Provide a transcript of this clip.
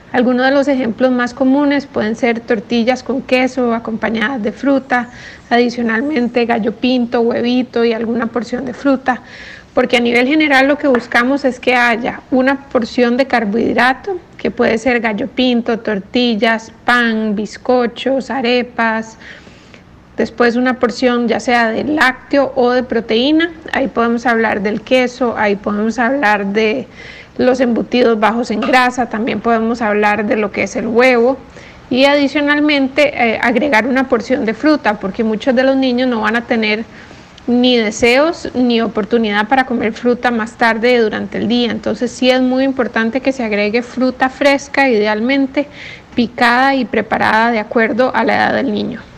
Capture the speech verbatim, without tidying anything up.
Algunos de los ejemplos más comunes pueden ser tortillas con queso acompañadas de fruta, adicionalmente gallo pinto, huevito y alguna porción de fruta, porque a nivel general lo que buscamos es que haya una porción de carbohidrato, que puede ser gallo pinto, tortillas, pan, bizcochos, arepas, después una porción ya sea de lácteo o de proteína. Ahí podemos hablar del queso, ahí podemos hablar de los embutidos bajos en grasa, también podemos hablar de lo que es el huevo y adicionalmente eh, agregar una porción de fruta, porque muchos de los niños no van a tener ni deseos ni oportunidad para comer fruta más tarde durante el día. Entonces sí es muy importante que se agregue fruta fresca, idealmente picada y preparada de acuerdo a la edad del niño.